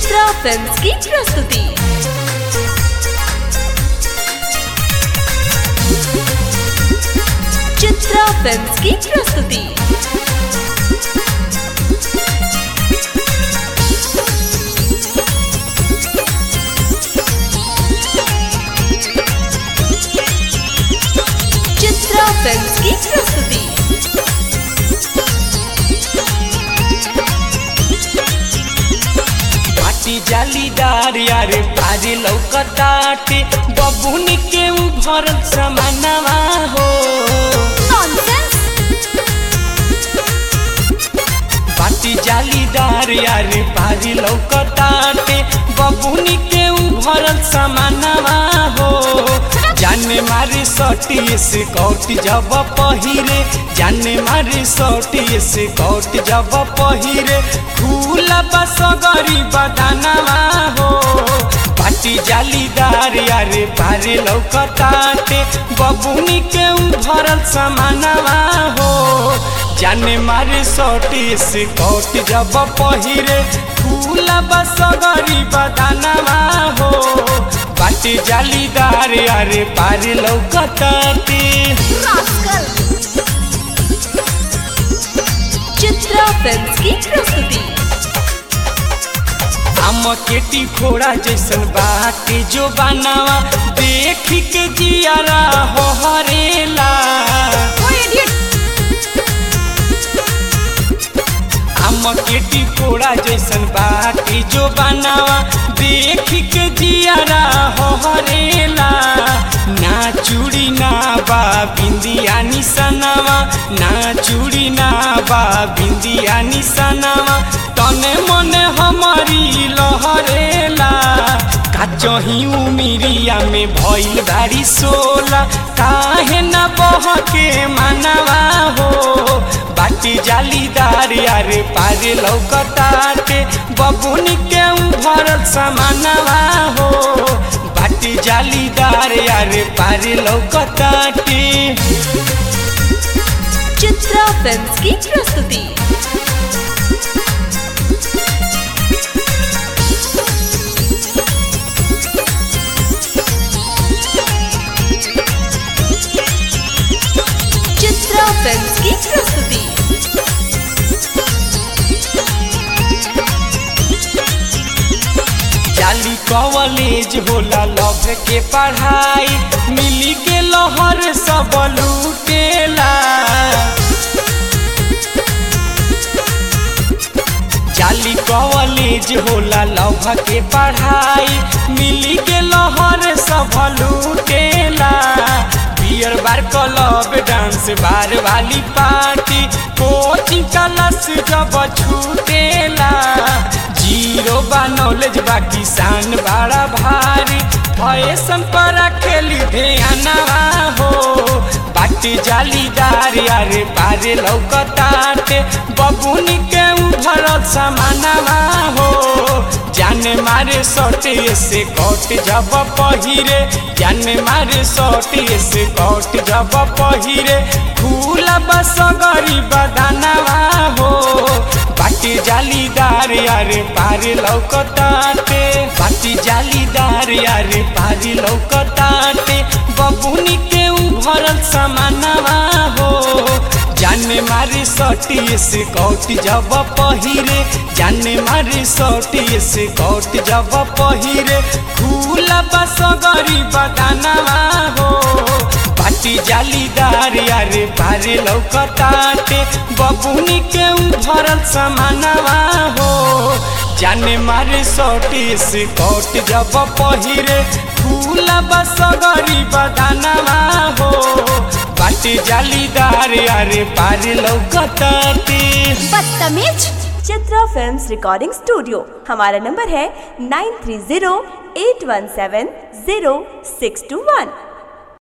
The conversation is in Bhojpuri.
चित्रा फिल्म्स की प्रस्तुति। चित्रा फिल्म्स की प्रस्तुति। चित्रा फिल्म्स की प्रस्तुति। जालीदार यारे पारी लौकताटे बबुनी के भरल समानवा हो। बाटी जालीदार यारे पारी लौकताटे बबुनी के भरल समानवा हो। जाने मारे सटी से कौट जब पहिरे, जाने मारे सटी से कौट जब पहिरे, खुला बस गरीब बदानवा हो। बाटी जालीदार यारे पारे लौकताटे बबुनी के भरल समानवा हो। जाने मारे सटी से कौट जब पहिरे, खुला बस गरीब बदानवा हो। बाटी जालीदार यारे पारे लौकताटे। चित्रा फिल्म्स की प्रस्तुति। हम केटी घोड़ा जैसन बाटे जो बनावा, देख के जियारा हो हरेला। हम केटी घोड़ा जैसन बाटे जो बनावा, देख के जियारा हो हरेला। ना चूड़ी ना बा बिंदिया निशानावा, ना चूड़ी ना बा बिंदिया निशानावा, तने मने हमारी लहरेला। काचही उमिरिया में भइल बारी सोला, काहे ना बहके मानवा हो। बाटी जालीदार यारे पारे लौकताटे बबुनी के भरल समानवा हो। बाटी जालीदार यारे पारे लौकताटे। चित्रा फिल्म्स की प्रस्तुति। चित्रा फिल्म्स की प्रस्तुति। जाली कॉलेज होला लव के पढ़ाई, मिली के लहर सब लूटेला। जाली कॉलेज होला लव के पढ़ाई, मिली के लहर सब लूटेला। Beer bar club dance bar वाली पार्टी, कोचिंग क्लास जब छूटेला। जीरो बा नॉलेज बा किसान बड़ा भारी, फैशन पर खेली ध्यानवा हो। बाटी जालीदार यारे पारे लौकताटे बबुनी के भरल समानवा हो। जाने मारे सटे से कौट जब पहिरे, जाने मारे सटे से कौट जब पहिरे, खुला बस गरीब बदानवा हो। बाटी जालीदार यारे पारे लौकताटे, बाटी जालीदार यारे पारे लौकताटे बबुनी के भरल समानवा हो। जाने मारे सटी से कौट जब पहिरे, जाने मारे सटी से कौट जब पहिरे, खुला बस गरीब बदानवा हो। बाटी जालीदार यारे पारे लौकताटे बबुनी के भरल समानवा हो। जाने मारे सटी से कौट जब पहिरे, खुला बस गरीब बदानवा हो। बाटी जालीदार यारे पारे लौकताटे। बदतमीज। Chitra films recording studio. हमारा नंबर है 9308170621।